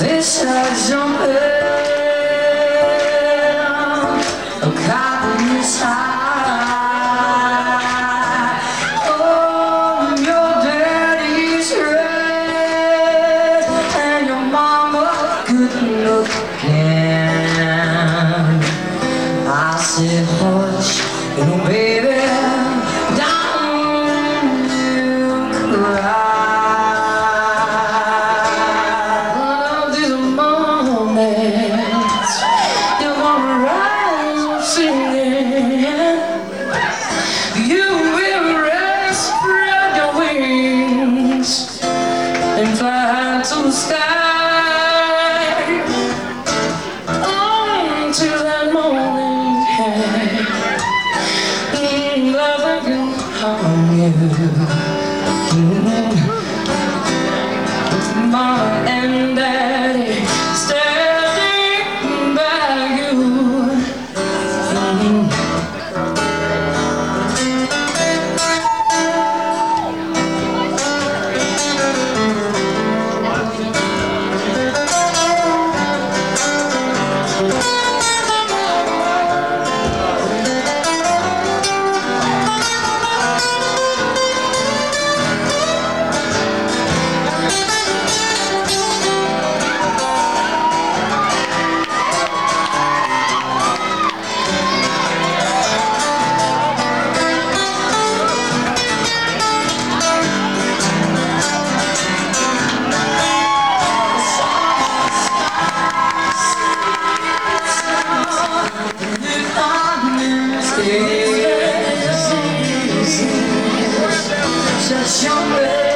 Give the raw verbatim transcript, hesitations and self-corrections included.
This has jumping, a cotton is high. Oh, your daddy's red, and your mama good looking. I said, hush, little baby, don't you cry. You're gonna rise up singing. You will rise, spread your wings and fly to the sky until that morning. Nothing can harm you. Mama and Daddy standing by you. Just your